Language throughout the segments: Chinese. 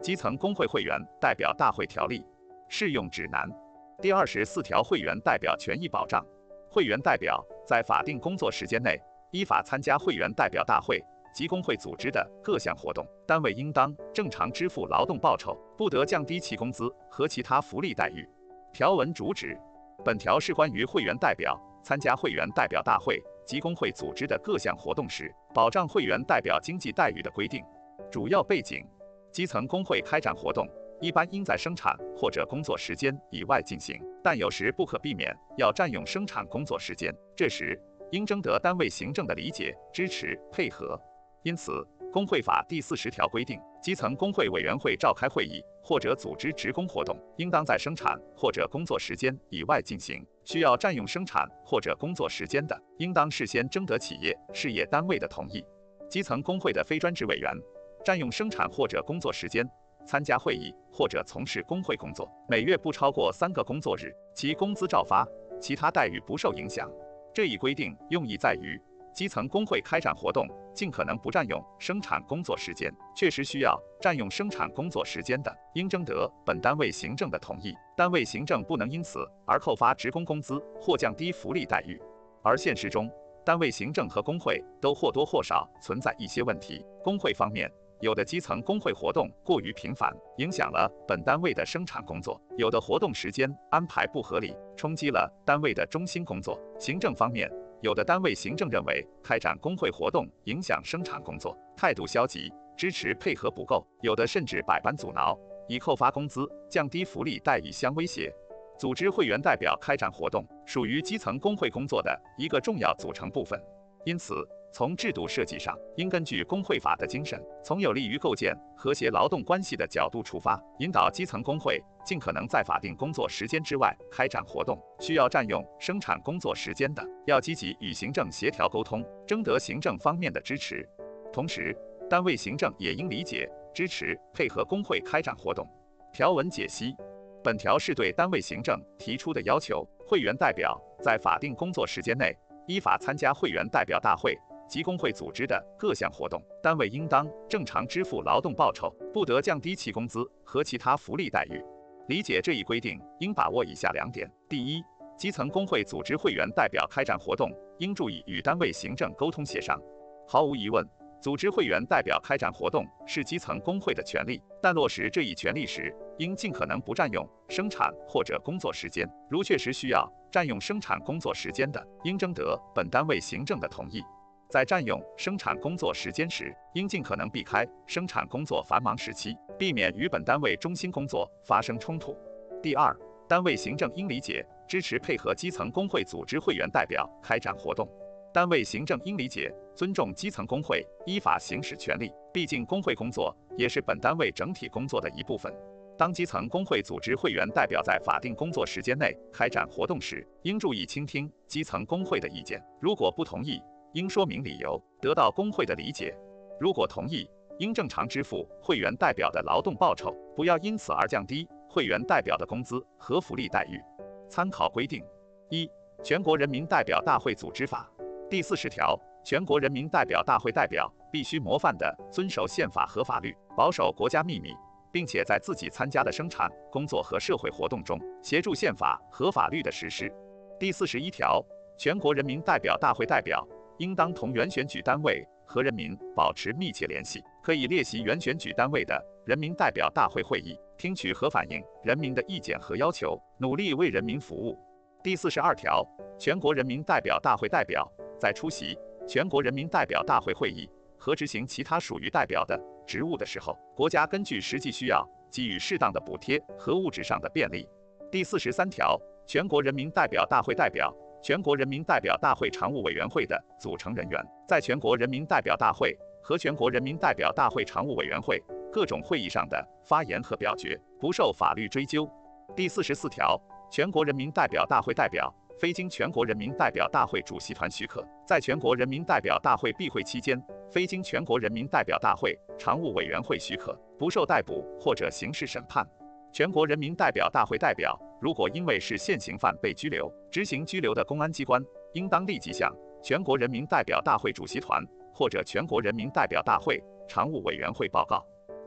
基层工会会员代表大会条例适用指南第24条会员代表权益保障。会员代表在法定工作时间内依法参加会员代表大会及工会组织的各项活动，单位应当正常支付劳动报酬，不得降低其工资和其他福利待遇。条文主旨：本条是关于会员代表参加会员代表大会及工会组织的各项活动时，保障会员代表经济待遇的规定。主要背景：基层工会开展活动一般应在生产或者工作时间以外进行，但有时不可避免要占用生产工作时间，这时应征得单位行政的理解、支持、配合。因此，工会法第40条规定，基层工会委员会召开会议或者组织职工活动，应当在生产或者工作时间以外进行。需要占用生产或者工作时间的，应当事先征得企业、事业单位的同意。基层工会的非专职委员占用生产或者工作时间参加会议或者从事工会工作，每月不超过3个工作日，其工资照发，其他待遇不受影响。这一规定用意在于，基层工会开展活动尽可能不占用生产工作时间，确实需要占用生产工作时间的，应征得本单位行政的同意，单位行政不能因此而扣发职工工资或降低福利待遇。而现实中，单位行政和工会都或多或少存在一些问题。工会方面，有的基层工会活动过于频繁，影响了本单位的生产工作；有的活动时间安排不合理，冲击了单位的中心工作。行政方面，有的单位行政认为开展工会活动影响生产工作，态度消极，支持配合不够；有的甚至百般阻挠，以扣发工资、降低福利待遇相威胁。组织会员代表开展活动，属于基层工会工作的一个重要组成部分。因此，从制度设计上，应根据工会法的精神，从有利于构建和谐劳动关系的角度出发，引导基层工会尽可能在法定工作时间之外开展活动。需要占用生产工作时间的，要积极与行政协调沟通，征得行政方面的支持。同时，单位行政也应理解、支持、配合工会开展活动。条文解析：本条是对单位行政提出的要求，会员代表在法定工作时间内依法参加会员代表大会及工会组织的各项活动，单位应当正常支付劳动报酬，不得降低其工资和其他福利待遇。理解这一规定，应把握以下2点：第一，基层工会组织会员代表开展活动，应注意与单位行政沟通协商。毫无疑问，组织会员代表开展活动是基层工会的权利，但落实这一权利时，应尽可能不占用生产或者工作时间。如确实需要占用生产工作时间的，应征得本单位行政的同意。在占用生产工作时间时，应尽可能避开生产工作繁忙时期，避免与本单位中心工作发生冲突。第二，单位行政应理解、支持配合基层工会组织会员代表开展活动。单位行政应理解、尊重基层工会依法行使权利，毕竟工会工作也是本单位整体工作的一部分。当基层工会组织会员代表在法定工作时间内开展活动时，应注意倾听基层工会的意见，如果不同意，应说明理由，得到工会的理解；如果同意，应正常支付会员代表的劳动报酬，不要因此而降低会员代表的工资和福利待遇。参考规定：一、全国人民代表大会组织法第40条，全国人民代表大会代表必须模范地遵守宪法和法律，保守国家秘密，并且在自己参加的生产、工作和社会活动中协助宪法和法律的实施。第41条，全国人民代表大会代表应当同原选举单位和人民保持密切联系，可以列席原选举单位的人民代表大会会议，听取和反映人民的意见和要求，努力为人民服务。第42条，全国人民代表大会代表在出席全国人民代表大会会议和执行其他属于代表的职务的时候，国家根据实际需要给予适当的补贴和物质上的便利。第43条，全国人民代表大会代表、全国人民代表大会常务委员会的组成人员，在全国人民代表大会和全国人民代表大会常务委员会各种会议上的发言和表决，不受法律追究。第44条，全国人民代表大会代表非经全国人民代表大会主席团许可，在全国人民代表大会闭会期间，非经全国人民代表大会常务委员会许可，不受逮捕或者刑事审判。全国人民代表大会代表如果因为是现行犯被拘留，执行拘留的公安机关应当立即向全国人民代表大会主席团或者全国人民代表大会常务委员会报告。2.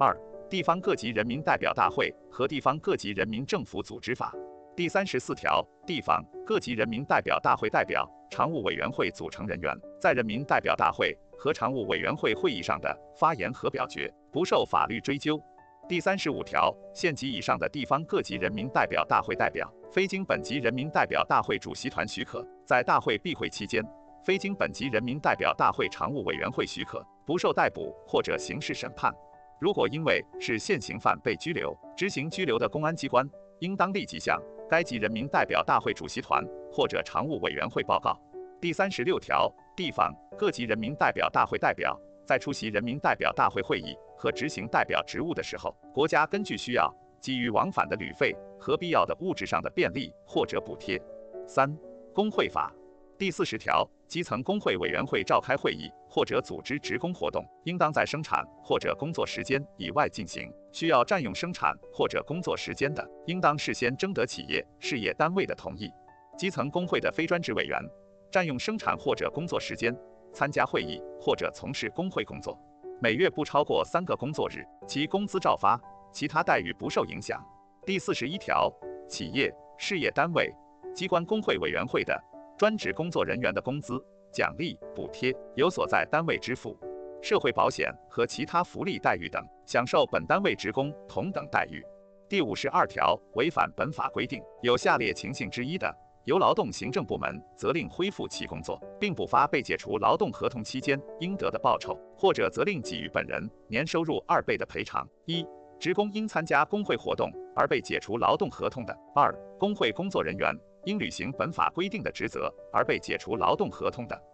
地方各级人民代表大会和地方各级人民政府组织法》第34条，地方各级人民代表大会代表、常务委员会组成人员在人民代表大会和常务委员会会议上的发言和表决，不受法律追究。第35条，县级以上的地方各级人民代表大会代表，非经本级人民代表大会主席团许可，在大会闭会期间，非经本级人民代表大会常务委员会许可，不受逮捕或者刑事审判。如果因为是现行犯被拘留，执行拘留的公安机关应当立即向该级人民代表大会主席团或者常务委员会报告。第36条，地方各级人民代表大会代表在出席人民代表大会会议和执行代表职务的时候，国家根据需要给予往返的旅费和必要的物质上的便利或者补贴。3、工会法第40条，基层工会委员会召开会议或者组织职工活动，应当在生产或者工作时间以外进行。需要占用生产或者工作时间的，应当事先征得企业、事业单位的同意。基层工会的非专职委员占用生产或者工作时间参加会议或者从事工会工作，每月不超过3个工作日，其工资照发，其他待遇不受影响。第41条，企业、事业单位、机关工会委员会的专职工作人员的工资、奖励、补贴有所在单位支付，社会保险和其他福利待遇等，享受本单位职工同等待遇。第52条，违反本法规定有下列情形之一的，由劳动行政部门责令恢复其工作，并补发被解除劳动合同期间应得的报酬，或者责令给予本人年收入2倍的赔偿。1、职工因参加工会活动而被解除劳动合同的； 2、工会工作人员因履行本法规定的职责而被解除劳动合同的。